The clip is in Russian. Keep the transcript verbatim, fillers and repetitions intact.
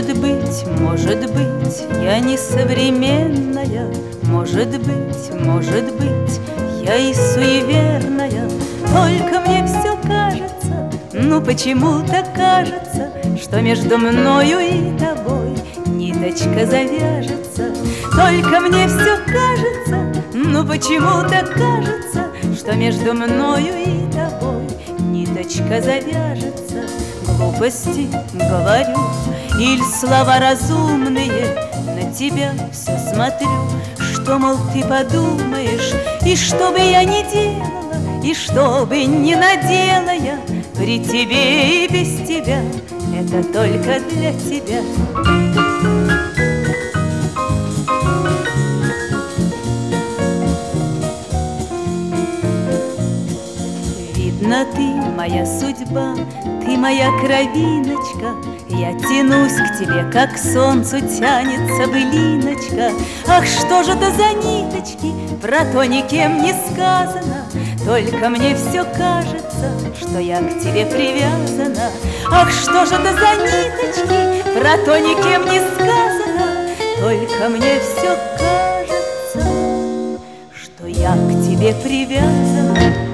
Может быть, может быть, я не современная, может быть, может быть, я и суеверная, только мне все кажется, ну почему-то кажется, что между мною и тобой ниточка завяжется. Только мне все кажется, ну почему-то кажется, что между мною и тобой ниточка завяжется. Глупости говорю или слова разумные, на тебя все смотрю, что, мол, ты подумаешь. И что бы я ни делала, и что бы ни надела я, при тебе и без тебя, это только для тебя. Видно, ты моя судьба, ты моя кровиночка, я тянусь к тебе, как к солнцу тянется былиночка. Ах, что же это за ниточки, про то никем не сказано, только мне все кажется, что я к тебе привязана. Ах, что же это за ниточки, про то никем не сказано, только мне все кажется, что я к тебе привязана.